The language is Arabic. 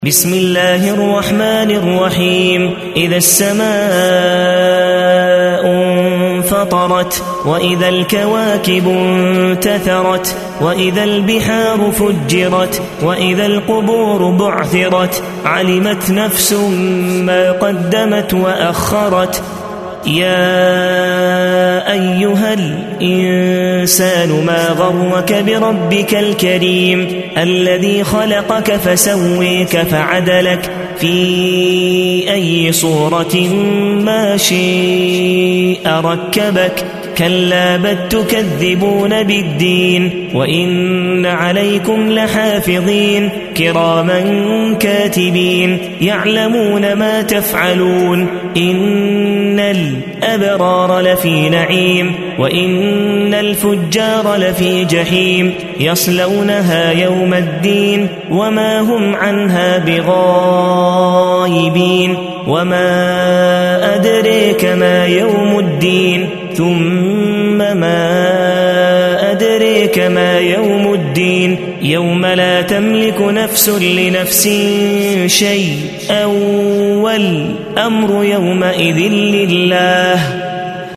بسم الله الرحمن الرحيم. إذا السماء انفطرت وإذا الكواكب انتثرت وإذا البحار فجرت وإذا القبور بعثرت علمت نفس ما قدمت وأخرت. يا أيها الإنسان ما غرك بربك الكريم الذي خلقك فسويك فعدلك في أي صورة ما شاء ركبك. كلا بل تكذبون بالدين وإن عليكم لحافظين كراما كاتبين يعلمون ما تفعلون. إن الأبرار لفي نعيم وإن الفجار لفي جحيم يصلونها يوم الدين وما هم عنها بغائبين. وما أدريك ما يوم الدين ثم ما أدريك ما يوم الدين يوم لا تملك نفس لنفس شيئا والأمر يومئذ لله.